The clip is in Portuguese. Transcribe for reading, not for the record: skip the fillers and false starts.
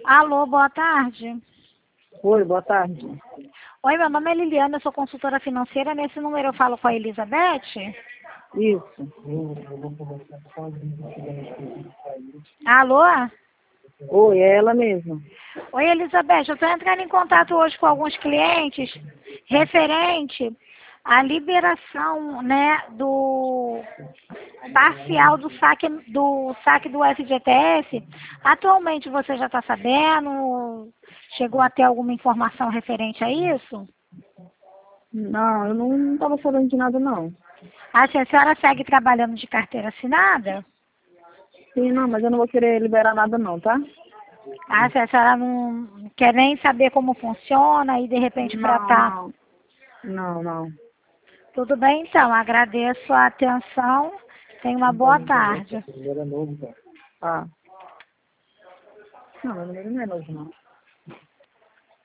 Alô, boa tarde. Oi, boa tarde. Oi, meu nome é Liliana, eu sou consultora financeira. Nesse número eu falo com a Elizabeth? Isso. Alô? Oi, é ela mesma. Oi, Elizabeth, eu estou entrando em contato hoje com alguns clientes referente à liberação, né, do parcial do saque do FGTS. Atualmente você já está sabendo? Chegou a ter alguma informação referente a isso? Não, eu não estava sabendo de nada, não. Assim, a senhora segue trabalhando de carteira assinada? Sim, não, mas eu não vou querer liberar nada, não, tá? Se a senhora não quer nem saber como funciona e de repente para Não, tá. não. Não, não. Tudo bem, então. Agradeço a atenção. Tenha uma boa tarde. Tá. Não, meu número não é novo, não.